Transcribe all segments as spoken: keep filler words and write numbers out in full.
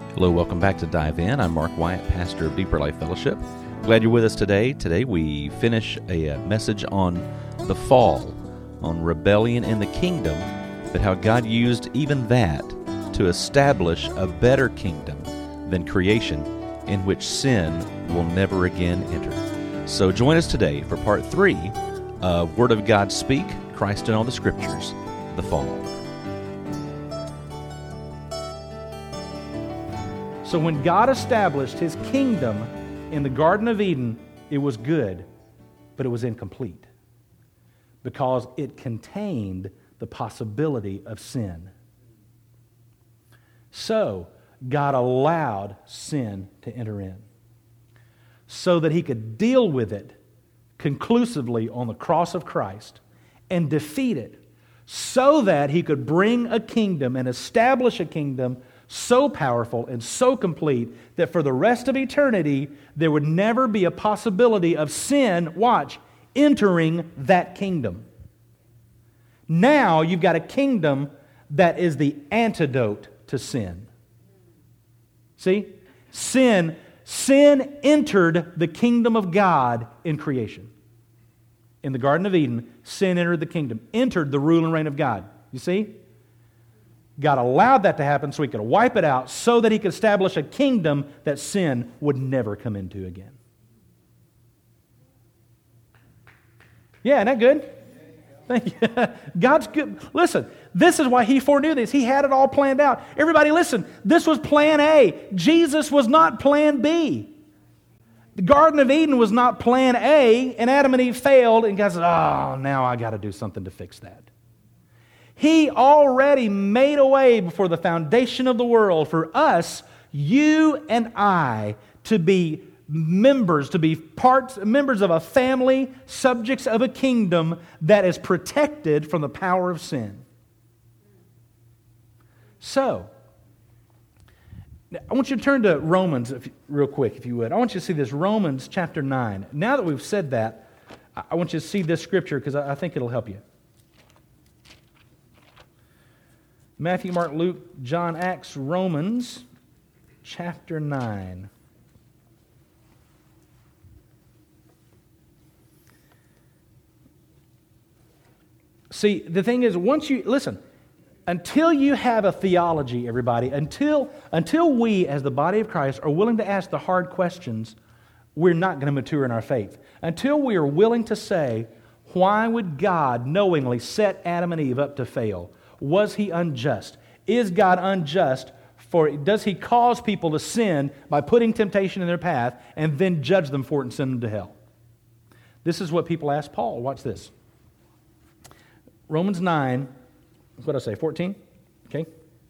Hello, welcome back to Dive In. I'm Mark Wyatt, pastor of Deeper Life Fellowship. Glad you're with us today. Today we finish a message on the fall, on rebellion in the kingdom, but how God used even that to establish a better kingdom than creation in which sin will never again enter. So join us today for part three of Word of God Speak, Christ in All the Scriptures, the fall. So when God established His kingdom in the Garden of Eden, it was good, but it was incomplete because it contained the possibility of sin. So God allowed sin to enter in so that He could deal with it conclusively on the cross of Christ and defeat it so that He could bring a kingdom and establish a kingdom so powerful and so complete that for the rest of eternity, there would never be a possibility of sin, watch, entering that kingdom. Now you've got a kingdom that is the antidote to sin. See? Sin, sin entered the kingdom of God in creation. In the Garden of Eden, sin entered the kingdom, entered the rule and reign of God. You see? God allowed that to happen so He could wipe it out so that He could establish a kingdom that sin would never come into again. Yeah, isn't that good? Thank you. God's good. Listen, this is why He foreknew this. He had it all planned out. Everybody listen, this was plan A. Jesus was not plan B. The Garden of Eden was not plan A, and Adam and Eve failed, and God said, oh, now I got to do something to fix that. He already made a way before the foundation of the world for us, you and I, to be members, to be parts, members of a family, subjects of a kingdom that is protected from the power of sin. So, I want you to turn to Romans if, real quick, if you would. I want you to see this, Romans chapter nine. Now that we've said that, I want you to see this scripture because I think it'll help you. Matthew, Mark, Luke, John, Acts, Romans, chapter nine. See, the thing is, once you, listen, until you have a theology, everybody, until, until we, as the body of Christ, are willing to ask the hard questions, we're not going to mature in our faith. Until we are willing to say, why would God knowingly set Adam and Eve up to fail? Was He unjust? Is God unjust? For does He cause people to sin by putting temptation in their path and then judge them for it and send them to hell? This is what people ask Paul. Watch this. Romans nine, what did I say, fourteen? Okay.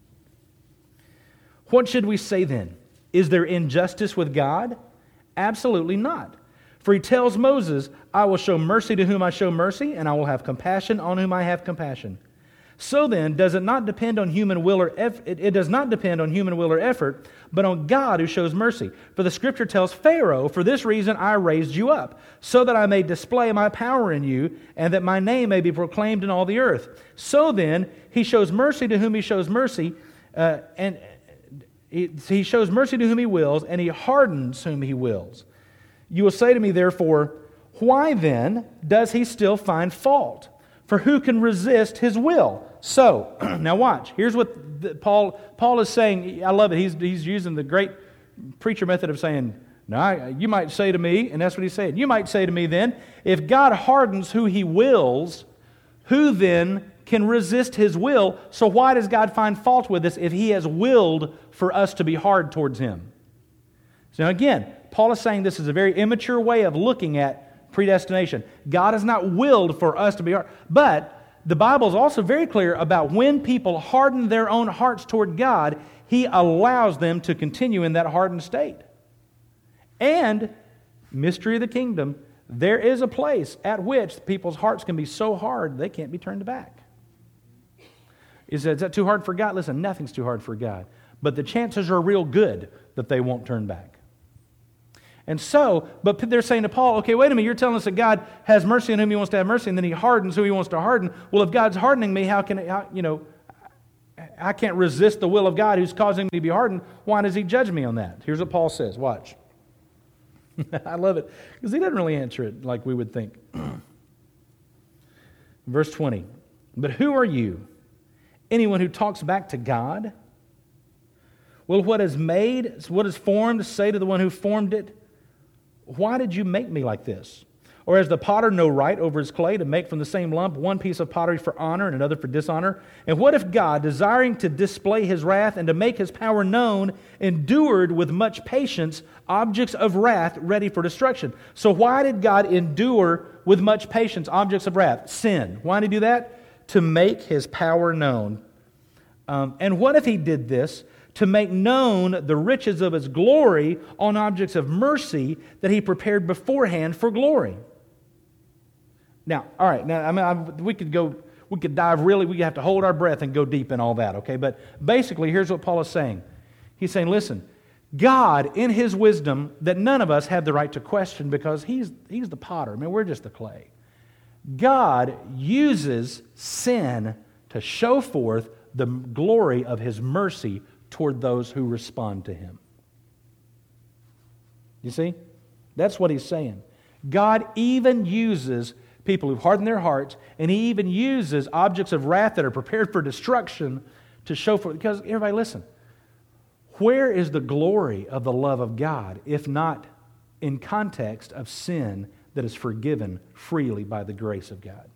What should we say then? Is there injustice with God? Absolutely not. For He tells Moses, I will show mercy to whom I show mercy, and I will have compassion on whom I have compassion. So then, does it not depend on human will or eff- it, it does not depend on human will or effort, but on God who shows mercy. For the Scripture tells Pharaoh, for this reason I raised you up, so that I may display my power in you, and that my name may be proclaimed in all the earth. So then, He shows mercy to whom He shows mercy, uh, and he, he shows mercy to whom He wills, and He hardens whom He wills. You will say to me, therefore, why then does He still find fault? For who can resist His will? So, now watch. Here's what the, Paul Paul is saying. I love it. He's, he's using the great preacher method of saying, now, you might say to me, and that's what he's saying, you might say to me then, if God hardens who He wills, who then can resist His will? So why does God find fault with us if He has willed for us to be hard towards Him? So now again, Paul is saying this is a very immature way of looking at predestination. God has not willed for us to be hard. But the Bible is also very clear about when people harden their own hearts toward God, He allows them to continue in that hardened state. And, mystery of the kingdom, there is a place at which people's hearts can be so hard they can't be turned back. Is that, is that too hard for God? Listen, nothing's too hard for God. But the chances are real good that they won't turn back. And so, but they're saying to Paul, okay, wait a minute, you're telling us that God has mercy on whom He wants to have mercy, and then He hardens who He wants to harden. Well, if God's hardening me, how can it, how, you know, I can't resist the will of God who's causing me to be hardened. Why does he judge me on that? Here's what Paul says. Watch. I love it because he doesn't really answer it like we would think. Verse twenty. But who are you? Anyone who talks back to God? Will what is made, what is formed, say to the one who formed it, why did you make me like this? Or has the potter no right over his clay to make from the same lump one piece of pottery for honor and another for dishonor? And what if God, desiring to display his wrath and to make his power known, endured with much patience objects of wrath ready for destruction? So why did God endure with much patience objects of wrath? Sin. Why did he do that? To make his power known. Um, and what if he did this to make known the riches of his glory on objects of mercy that he prepared beforehand for glory? Now, all right, now I mean, I, we could go, we could dive really, we have to hold our breath and go deep in all that, okay? But basically, here's what Paul is saying. He's saying, listen, God, in his wisdom, that none of us have the right to question because he's, he's the potter. I mean, we're just the clay. God uses sin to show forth the glory of his mercy toward those who respond to him. You see? That's what he's saying. God even uses people who've hardened their hearts, and he even uses objects of wrath that are prepared for destruction to show forth. Because, everybody listen, where is the glory of the love of God if not in context of sin that is forgiven freely by the grace of God?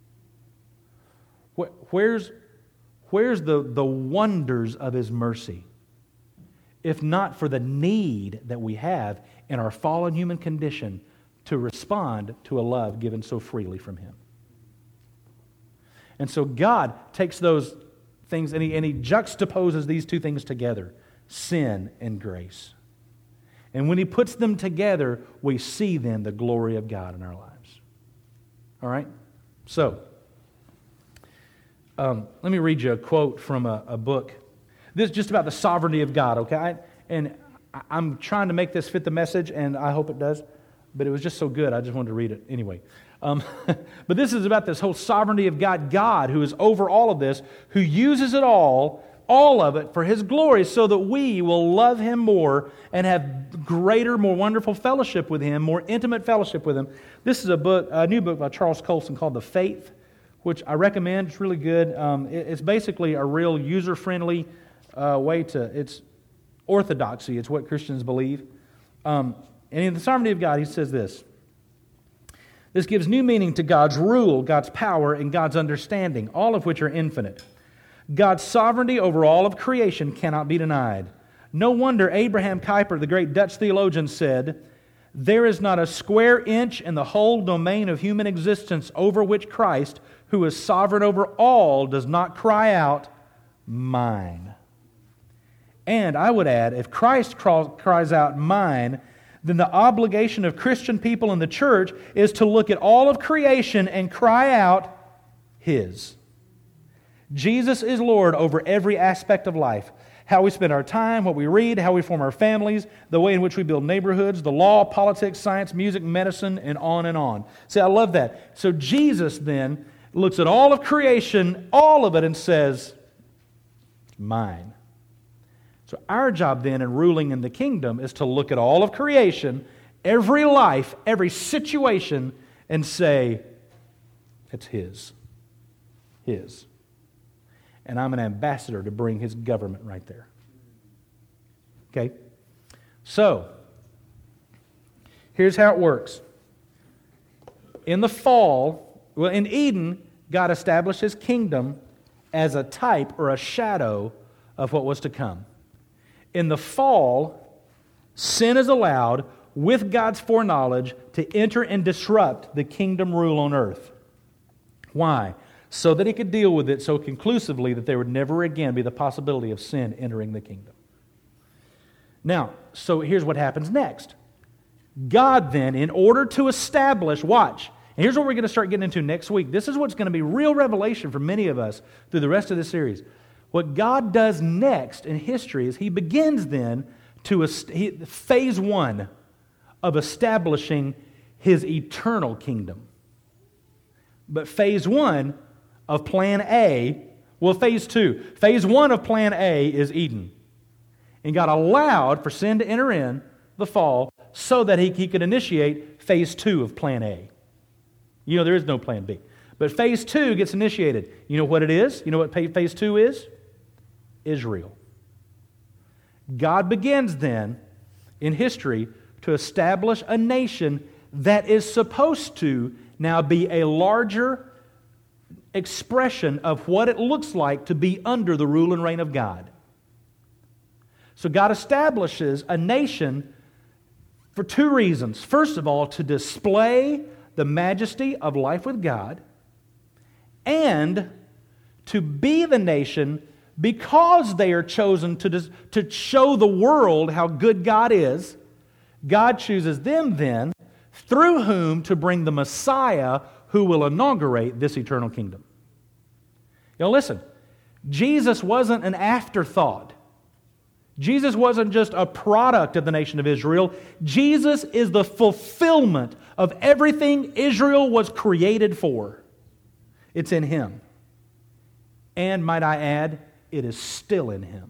Where's, where's the, the wonders of his mercy if not for the need that we have in our fallen human condition to respond to a love given so freely from him? And so God takes those things and he, and he juxtaposes these two things together, sin and grace. And when he puts them together, we see then the glory of God in our lives. All right? So, um, let me read you a quote from a, a book. This is just about the sovereignty of God, okay? I, and I'm trying to make this fit the message, and I hope it does. But it was just so good, I just wanted to read it anyway. Um, but this is about this whole sovereignty of God. God, who is over all of this, who uses it all, all of it, for his glory, so that we will love him more and have greater, more wonderful fellowship with him, more intimate fellowship with him. This is a book, a new book by Charles Colson called The Faith, which I recommend. It's really good. Um, it, it's basically a real user-friendly uh, way to, it's orthodoxy. It's what Christians believe. Um, and in the sovereignty of God, he says this. This gives new meaning to God's rule, God's power, and God's understanding, all of which are infinite. God's sovereignty over all of creation cannot be denied. No wonder Abraham Kuyper, the great Dutch theologian, said, "There is not a square inch in the whole domain of human existence over which Christ, who is sovereign over all, does not cry out, 'Mine.'" And I would add, if Christ cries out, "Mine," then the obligation of Christian people in the church is to look at all of creation and cry out, His. Jesus is Lord over every aspect of life. How we spend our time, what we read, how we form our families, the way in which we build neighborhoods, the law, politics, science, music, medicine, and on and on. See, I love that. So Jesus then looks at all of creation, all of it, and says, "Mine." So our job then in ruling in the kingdom is to look at all of creation, every life, every situation, and say, it's His. His. And I'm an ambassador to bring His government right there. Okay? So, here's how it works. In the fall, well, in Eden, God established His kingdom as a type or a shadow of what was to come. In the fall, sin is allowed, with God's foreknowledge, to enter and disrupt the kingdom rule on earth. Why? So that He could deal with it so conclusively that there would never again be the possibility of sin entering the kingdom. Now, so here's what happens next. God then, in order to establish, watch, and here's what we're going to start getting into next week. This is what's going to be real revelation for many of us through the rest of this series. What God does next in history is He begins then to phase one of establishing His eternal kingdom. But phase one of plan A Well, phase two. Phase one of plan A is Eden. And God allowed for sin to enter in, the fall, so that he, he could initiate phase two of plan A. You know, there is no plan B. But phase two gets initiated. You know what it is? You know what phase two is? Israel. God begins then, in history, to establish a nation that is supposed to now be a larger expression of what it looks like to be under the rule and reign of God. So God establishes a nation for two reasons. First of all, to display the majesty of life with God, and to be the nation because they are chosen to, dis- to show the world how good God is. God chooses them then, through whom to bring the Messiah who will inaugurate this eternal kingdom. You know, listen, Jesus wasn't an afterthought. Jesus wasn't just a product of the nation of Israel. Jesus is the fulfillment of everything Israel was created for. It's in Him. And might I add, it is still in Him.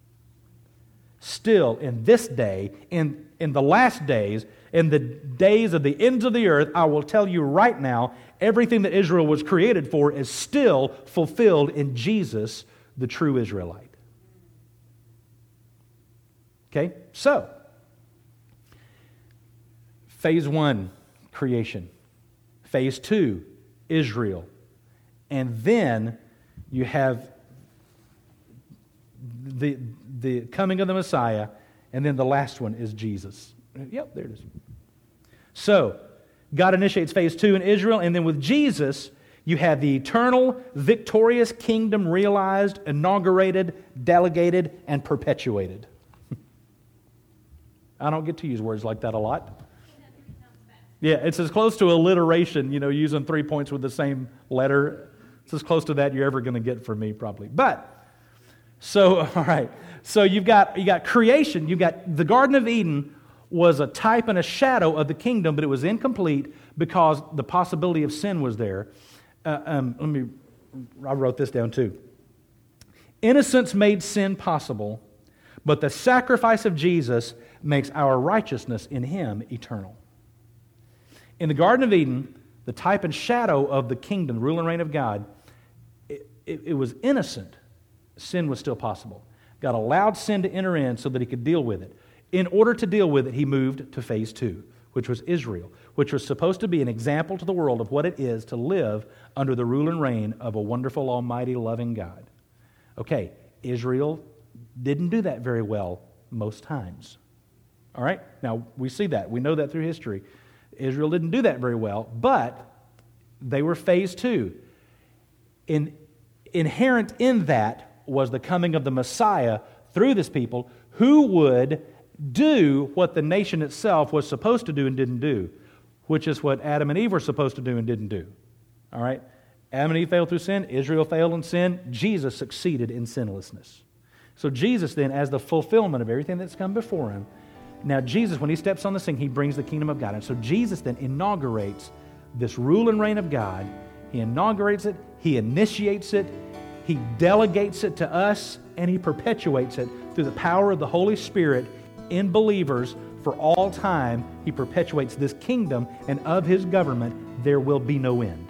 Still in this day, in, in the last days, in the days of the ends of the earth, I will tell you right now, everything that Israel was created for is still fulfilled in Jesus, the true Israelite. Okay, so, phase one, creation. Phase two, Israel. And then you have the, the coming of the Messiah, and then the last one is Jesus. Yep, there it is. So, God initiates phase two in Israel, and then with Jesus, you have the eternal, victorious kingdom realized, inaugurated, delegated, and perpetuated. I don't get to use words like that a lot. Yeah, it's as close to alliteration, you know, using three points with the same letter. It's as close to that you're ever going to get from me, probably. But, so, all right. So you've got, you got creation. You've got the Garden of Eden was a type and a shadow of the kingdom, but it was incomplete because the possibility of sin was there. Uh, um, let me, I wrote this down too. Innocence made sin possible, but the sacrifice of Jesus makes our righteousness in Him eternal. In the Garden of Eden, the type and shadow of the kingdom, the rule and reign of God, it, it, it was innocent. Sin was still possible. God allowed sin to enter in so that He could deal with it. In order to deal with it, He moved to phase two, which was Israel, which was supposed to be an example to the world of what it is to live under the rule and reign of a wonderful, almighty, loving God. Okay, Israel didn't do that very well most times. All right? Now, we see that. We know that through history. Israel didn't do that very well, but they were phase two. In, inherent in that was the coming of the Messiah through this people who would do what the nation itself was supposed to do and didn't do, which is what Adam and Eve were supposed to do and didn't do. All right? Adam and Eve failed through sin. Israel failed in sin. Jesus succeeded in sinlessness. So Jesus then, as the fulfillment of everything that's come before Him, now Jesus, when He steps on the scene, He brings the kingdom of God. And so Jesus then inaugurates this rule and reign of God. He inaugurates it. He initiates it. He delegates it to us, and He perpetuates it through the power of the Holy Spirit in believers for all time. He perpetuates this kingdom, and of His government there will be no end.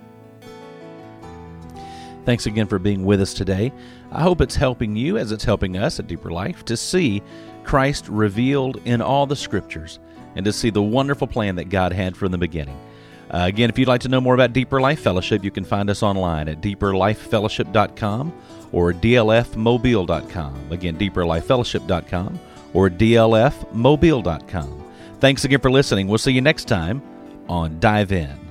Thanks again for being with us today. I hope it's helping you as it's helping us at Deeper Life to see Christ revealed in all the Scriptures and to see the wonderful plan that God had from the beginning. Uh, again, if you'd like to know more about Deeper Life Fellowship, you can find us online at deeper life fellowship dot com or d l f mobile dot com. Again, deeper life fellowship dot com or d l f mobile dot com. Thanks again for listening. We'll see you next time on Dive In.